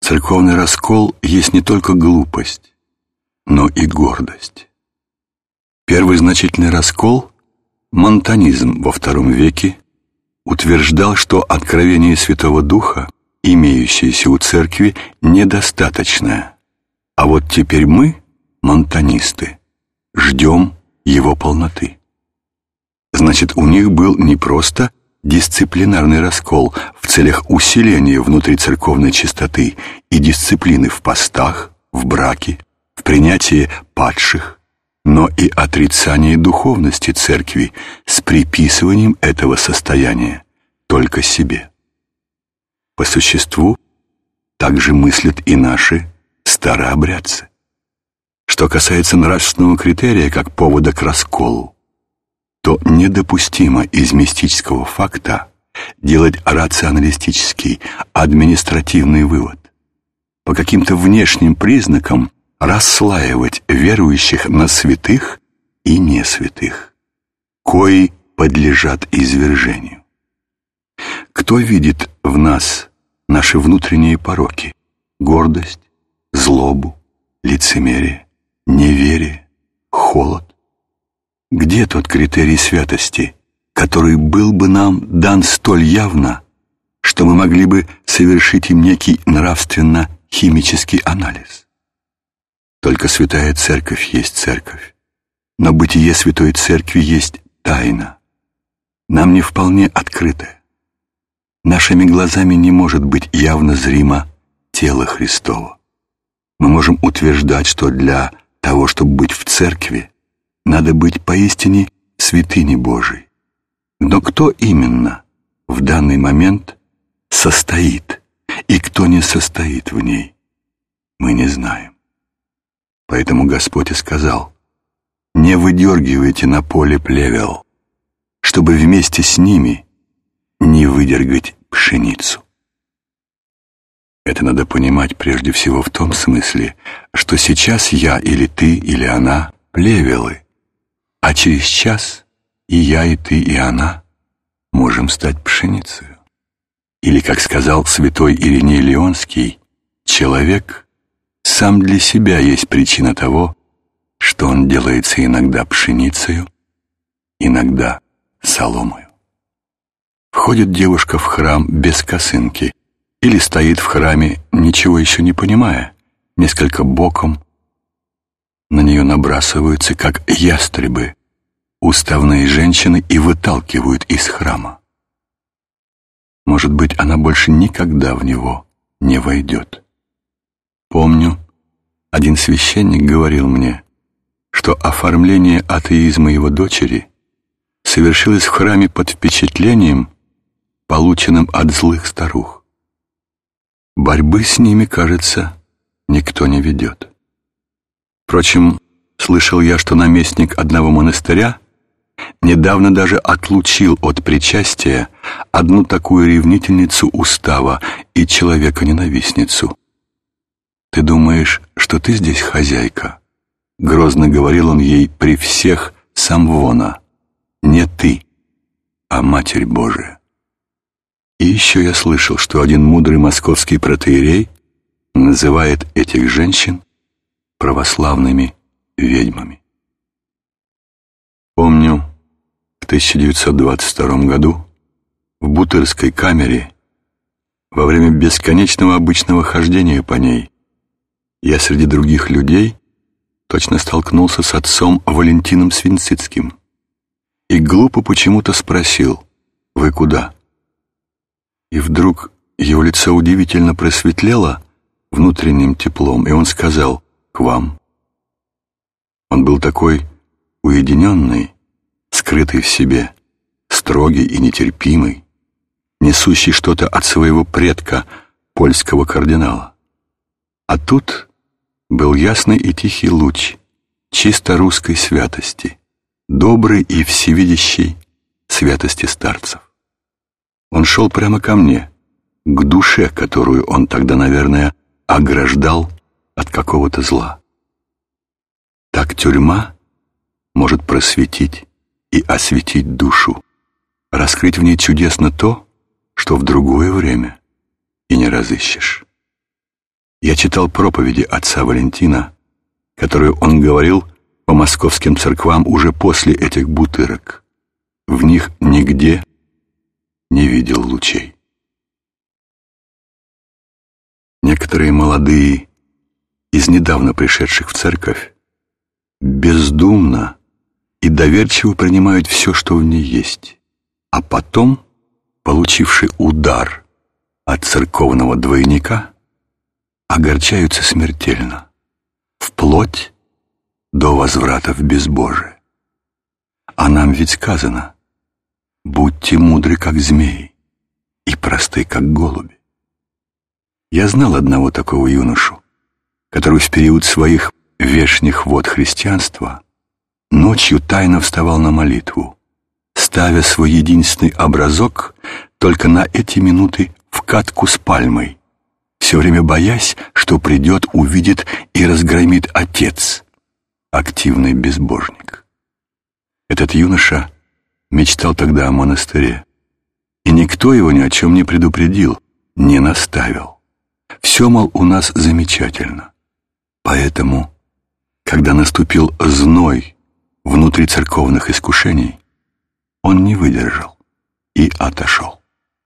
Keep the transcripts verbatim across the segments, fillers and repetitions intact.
Церковный раскол есть не только глупость, но и гордость. Первый значительный раскол, монтанизм во втором веке, утверждал, что откровение Святого Духа, имеющееся у церкви, недостаточное. А вот теперь мы, монтанисты, ждем его полноты. Значит, у них был не просто дисциплинарный раскол в целях усиления внутрицерковной чистоты и дисциплины в постах, в браке, в принятии падших, но и отрицание духовности церкви с приписыванием этого состояния только себе. По существу также мыслят и наши старообрядцы. Что касается нравственного критерия как повода к расколу, то недопустимо из мистического факта делать рационалистический, административный вывод. По каким-то внешним признакам расслаивать верующих на святых и несвятых, кои подлежат извержению. Кто видит в нас наши внутренние пороки, гордость, злобу, лицемерие, неверие, холод? Где тот критерий святости, который был бы нам дан столь явно, что мы могли бы совершить им некий нравственно-химический анализ? Только святая церковь есть церковь, но бытие святой церкви есть тайна, нам не вполне открытая. Нашими глазами не может быть явно зримо тело Христово. Мы можем утверждать, что для того, чтобы быть в церкви, надо быть поистине святыней Божией. Но кто именно в данный момент состоит и кто не состоит в ней, мы не знаем. Поэтому Господь и сказал: «Не выдергивайте на поле плевел, чтобы вместе с ними не выдергать пшеницу». Это надо понимать прежде всего в том смысле, что сейчас я или ты или она плевелы, а через час и я, и ты, и она можем стать пшеницей. Или, как сказал святой Ириней Леонский, человек сам для себя есть причина того, что он делается иногда пшеницею, иногда соломою. Входит девушка в храм без косынки или стоит в храме, ничего еще не понимая, несколько боком. На нее набрасываются, как ястребы, уставные женщины и выталкивают из храма. Может быть, она больше никогда в него не войдет. Помню, один священник говорил мне, что оформление атеизма его дочери совершилось в храме под впечатлением, полученным от злых старух. Борьбы с ними, кажется, никто не ведет. Впрочем, слышал я, что наместник одного монастыря недавно даже отлучил от причастия одну такую ревнительницу устава и человека-ненавистницу. «Ты думаешь, что ты здесь хозяйка?» — грозно говорил он ей при всех самвона. «Не ты, а Матерь Божия». И еще я слышал, что один мудрый московский протоиерей называет этих женщин православными ведьмами. Помню, в тысяча девятьсот двадцать втором году в Бутырской камере во время бесконечного обычного хождения по ней я среди других людей точно столкнулся с отцом Валентином Свинцицким и глупо почему-то спросил: «Вы куда?» И вдруг его лицо удивительно просветлело внутренним теплом, и он сказал: «К вам». Он был такой уединенный, скрытый в себе, строгий и нетерпимый, несущий что-то от своего предка, польского кардинала. А тут был ясный и тихий луч чисто русской святости, доброй и всевидящей святости старцев. Он шел прямо ко мне, к душе, которую он тогда, наверное, ограждал от какого-то зла. Так тюрьма может просветить и осветить душу, раскрыть в ней чудесно то, что в другое время и не разыщешь. Я читал проповеди отца Валентина, которую он говорил по московским церквам уже после этих бутырок. В них нигде не видел лучей. Некоторые молодые, из недавно пришедших в церковь, бездумно и доверчиво принимают все, что в ней есть, а потом, получивший удар от церковного двойника, огорчаются смертельно, вплоть до возврата в безбожие. А нам ведь сказано: будьте мудры, как змеи, и просты, как голуби. Я знал одного такого юношу, который в период своих вешних вод христианства ночью тайно вставал на молитву, ставя свой единственный образок только на эти минуты в катку с пальмой, все время боясь, что придет, увидит и разгромит отец, активный безбожник. Этот юноша мечтал тогда о монастыре, и никто его ни о чем не предупредил, не наставил. Все, мол, у нас замечательно. Поэтому, когда наступил зной внутри церковных искушений, он не выдержал и отошел.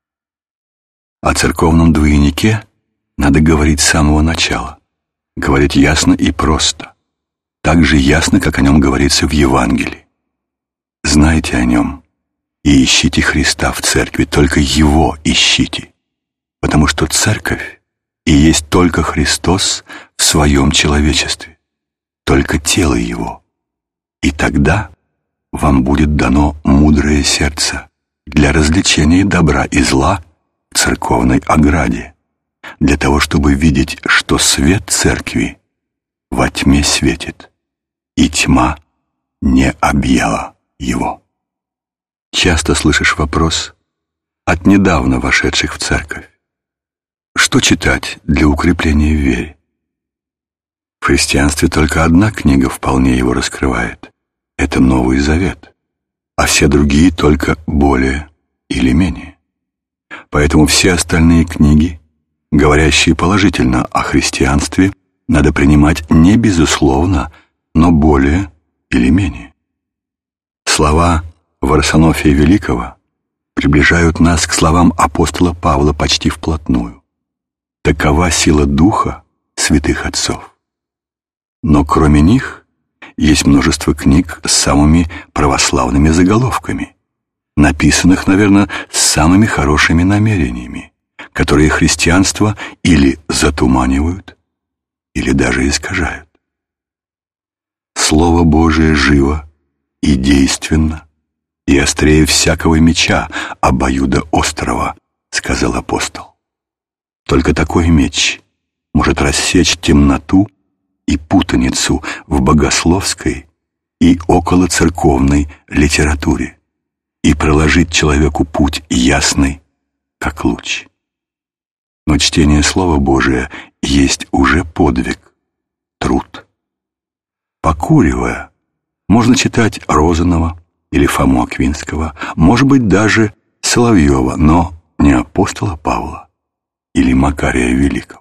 О церковном двойнике надо говорить с самого начала, говорить ясно и просто, так же ясно, как о нем говорится в Евангелии. Знайте о нем и ищите Христа в церкви, только Его ищите, потому что церковь и есть только Христос в своем человечестве, только тело Его, и тогда вам будет дано мудрое сердце для развлечения добра и зла в церковной ограде, для того, чтобы видеть, что свет церкви во тьме светит, и тьма не объяла его. Часто слышишь вопрос от недавно вошедших в церковь: что читать для укрепления в вере? В христианстве только одна книга вполне его раскрывает — это Новый Завет, а все другие только более или менее. Поэтому все остальные книги, говорящие положительно о христианстве, надо принимать не безусловно, но более или менее. Слова Варсонофия Великого приближают нас к словам апостола Павла почти вплотную. Такова сила духа святых отцов. Но кроме них есть множество книг с самыми православными заголовками, написанных, наверное, с самыми хорошими намерениями, которые христианство или затуманивают, или даже искажают. Слово Божие живо и действенно, и острее всякого меча обоюдоострого, сказал апостол. Только такой меч может рассечь темноту и путаницу в богословской и околоцерковной литературе и проложить человеку путь ясный, как луч. Но чтение Слова Божия есть уже подвиг, труд. Покуривая, можно читать Розанова или Фому Аквинского, может быть, даже Соловьева, но не апостола Павла или Макария Великого.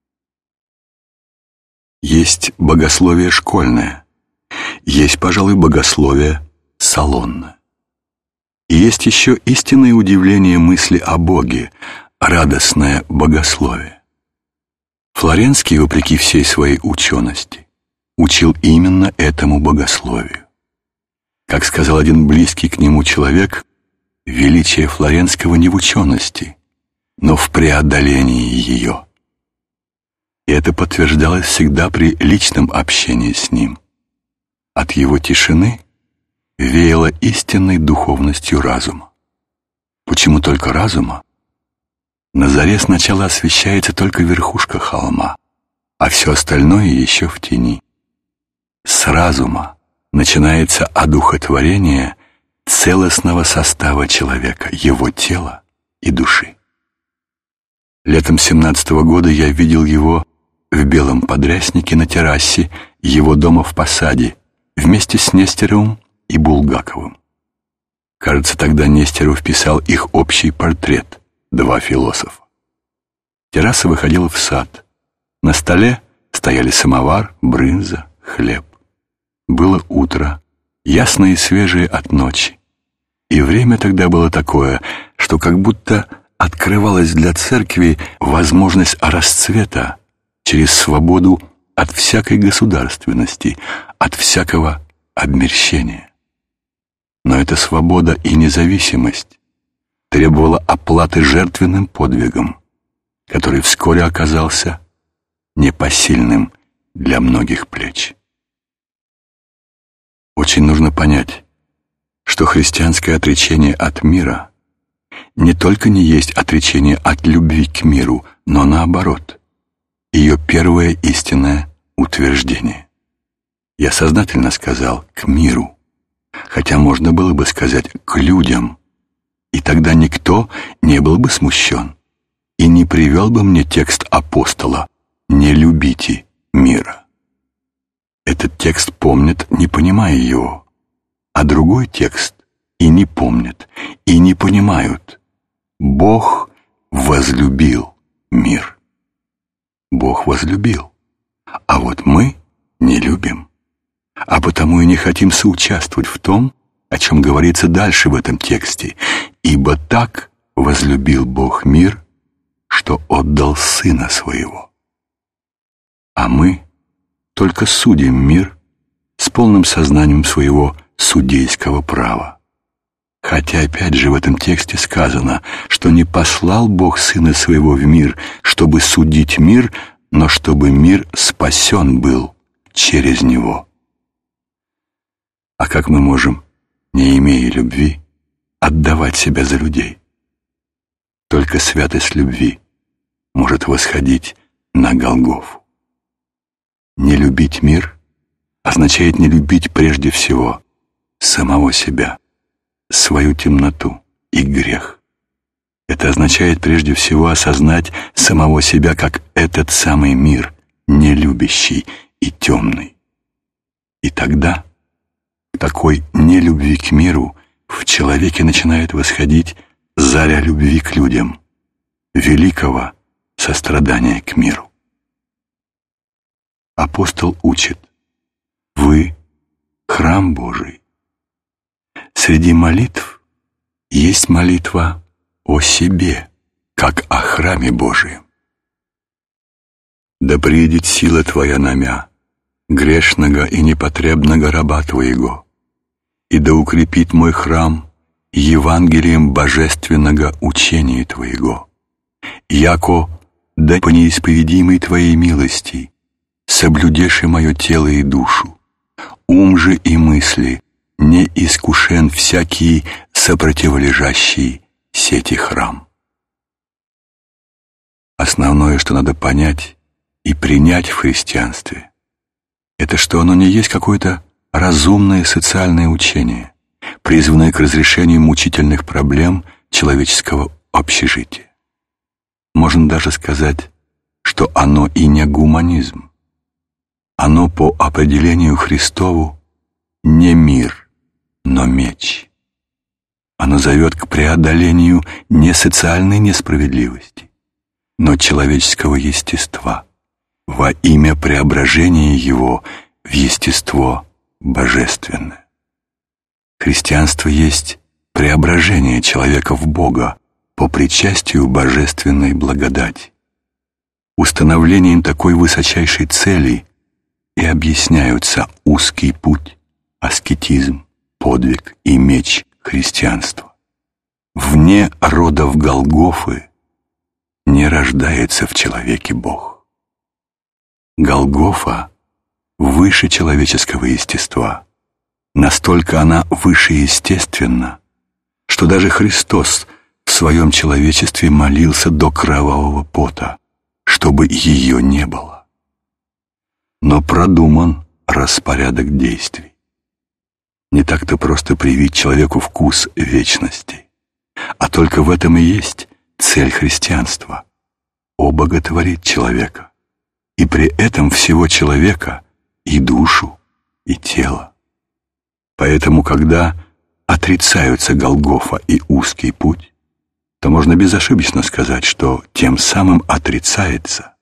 Есть богословие школьное, есть, пожалуй, богословие салонное. И есть еще истинное удивление мысли о Боге, радостное богословие. Флоренский, вопреки всей своей учености, учил именно этому богословию. Как сказал один близкий к нему человек, величие Флоренского не в учености, но в преодолении ее. И это подтверждалось всегда при личном общении с ним. От его тишины веяло истинной духовностью разума. Почему только разума? На заре сначала освещается только верхушка холма, а все остальное еще в тени. С разума начинается одухотворение целостного состава человека, его тела и души. Летом семнадцатого года я видел его в белом подряснике на террасе его дома в Посаде вместе с Нестеровым и Булгаковым. Кажется, тогда Нестеров писал их общий портрет «Два философа». Терраса выходила в сад, На столе стояли самовар, брынза, хлеб. Было утро, ясное и свежее от ночи. И время тогда было такое, что как будто открывалась для церкви возможность расцвета через свободу от всякой государственности, от всякого обмерщения. Но эта свобода и независимость требовала оплаты жертвенным подвигом, который вскоре оказался непосильным для многих плеч. Очень нужно понять, что христианское отречение от мира не только не есть отречение от любви к миру, но наоборот, ее первое истинное утверждение. Я сознательно сказал «к миру», хотя можно было бы сказать «к людям», и тогда никто не был бы смущен и не привел бы мне текст апостола «не любите мира». Этот текст помнят, не понимая его, а другой текст и не помнят, и не понимают. Бог возлюбил мир. Бог возлюбил, а вот мы не любим, а потому и не хотим соучаствовать в том, о чем говорится дальше в этом тексте. «Ибо так возлюбил Бог мир, что отдал Сына Своего». А мы только судим мир с полным сознанием своего судейского права. Хотя опять же в этом тексте сказано, что не послал Бог Сына Своего в мир, чтобы судить мир, но чтобы мир спасен был через Него. А как мы можем, не имея любви, отдавать себя за людей? Только святость любви может восходить на Голгофу. Не любить мир означает не любить прежде всего самого себя, свою темноту и грех. Это означает прежде всего осознать самого себя как этот самый мир, нелюбящий и темный. И тогда к такой нелюбви к миру в человеке начинает восходить заря любви к людям, великого сострадания к миру. Апостол учит: вы — храм Божий. Среди молитв есть молитва о себе, как о храме Божием. Да приидет сила Твоя на мя, грешного и непотребного раба Твоего, и да укрепит мой храм Евангелием божественного учения Твоего, яко да по неисповедимой Твоей милости соблюдеши мое тело и душу, ум же и мысли не искушен всякий сопротивлежащий сети храм. Основное, что надо понять и принять в христианстве, это что оно не есть какое-то разумное социальное учение, призванное к разрешению мучительных проблем человеческого общежития. Можно даже сказать, что оно и не гуманизм. Оно по определению Христову не мир, но меч. Оно зовет к преодолению не социальной несправедливости, но человеческого естества, во имя преображения его в естество божественное. Христианство есть преображение человека в Бога по причастию божественной благодати. Установлением такой высочайшей цели и объясняются узкий путь, аскетизм, подвиг и меч христианства. Вне родов Голгофы не рождается в человеке Бог. Голгофа выше человеческого естества. Настолько она вышеестественна, что даже Христос в своем человечестве молился до кровавого пота, чтобы ее не было. Но продуман распорядок действий. Не так-то просто привить человеку вкус вечности, а только в этом и есть цель христианства — обоготворить человека, и при этом всего человека, и душу, и тело. Поэтому, когда отрицаются Голгофа и узкий путь, то можно безошибочно сказать, что тем самым отрицается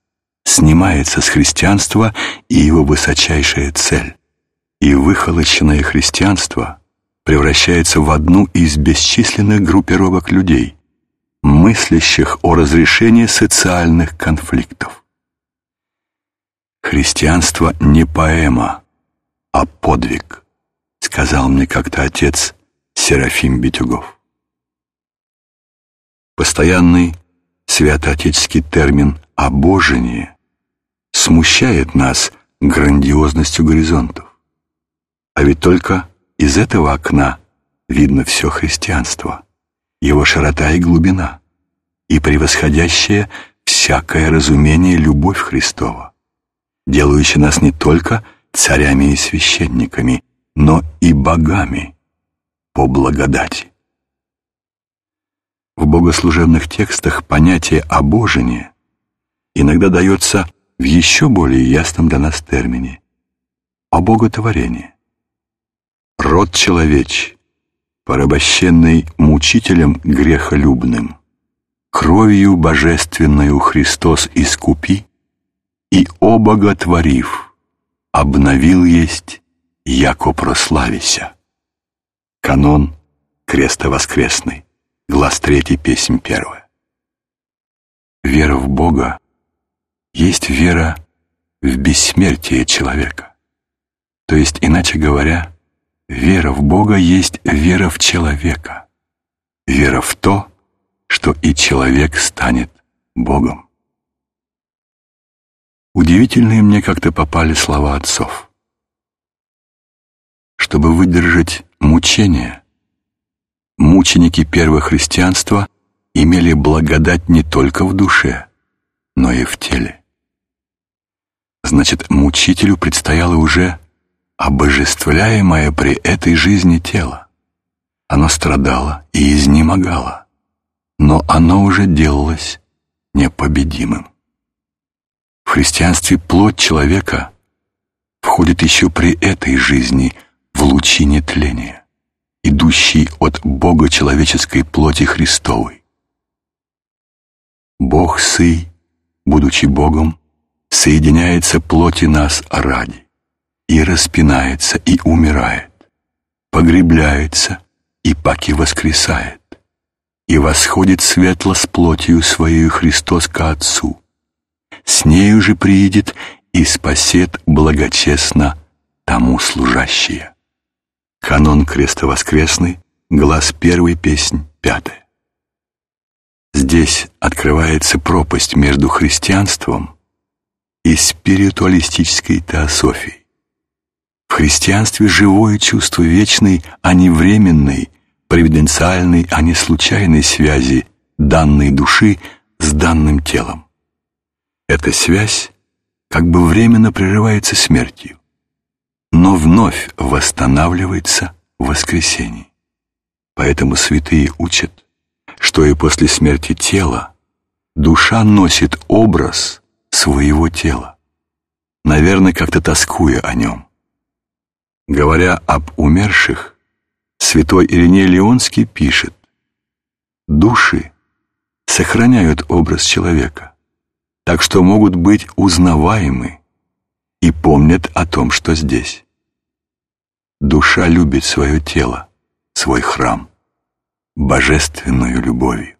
снимается с христианства и его высочайшая цель, и выхолощенное христианство превращается в одну из бесчисленных группировок людей, мыслящих о разрешении социальных конфликтов. Христианство не поэма, а подвиг, сказал мне как-то отец Серафим Битюгов. Постоянный святоотеческий термин «обожение» смущает нас грандиозностью горизонтов. А ведь только из этого окна видно все христианство, его широта и глубина, и превосходящая всякое разумение любовь Христова, делающая нас не только царями и священниками, но и богами по благодати. В богослужебных текстах понятие «обожение» иногда дается в еще более ясном для нас термине – «обоготворение». Род человечий, порабощенный мучителем грехолюбным, кровью божественною Христос искупи, и обоготворив, обновил есть, яко прославися. Канон крестовоскресный, глаз третий, песнь первая. Вера в Бога есть вера в бессмертие человека. То есть, иначе говоря, вера в Бога есть вера в человека, вера в то, что и человек станет Богом. Удивительные мне как-то попали слова отцов. Чтобы выдержать мучения, мученики первого христианства имели благодать не только в душе, но и в теле. Значит, мучителю предстояло уже обожествляемое при этой жизни тело. Оно страдало и изнемогало, но оно уже делалось непобедимым. В христианстве плоть человека входит еще при этой жизни в лучине тления, идущей от Бога человеческой плоти Христовой. Бог Сый, будучи Богом, соединяется плоти нас ради, и распинается, и умирает, погребляется, и паки воскресает, и восходит светло с плотью Своею Христос ко Отцу, с нею же приидет и спасет благочестно тому служащие. Канон крестовоскресный, глаз первый, песнь пятая. Здесь открывается пропасть между христианством и спиритуалистической теософией. В христианстве живое чувство вечной, а не временной, провиденциальной, а не случайной связи данной души с данным телом. Эта связь как бы временно прерывается смертью, но вновь восстанавливается в воскресении. Поэтому святые учат, что и после смерти тела душа носит образ своего тела, наверное, как-то тоскуя о нем. Говоря об умерших, святой Ириней Леонский пишет: «Души сохраняют образ человека, так что могут быть узнаваемы и помнят о том, что здесь. Душа любит свое тело, свой храм, божественную любовью.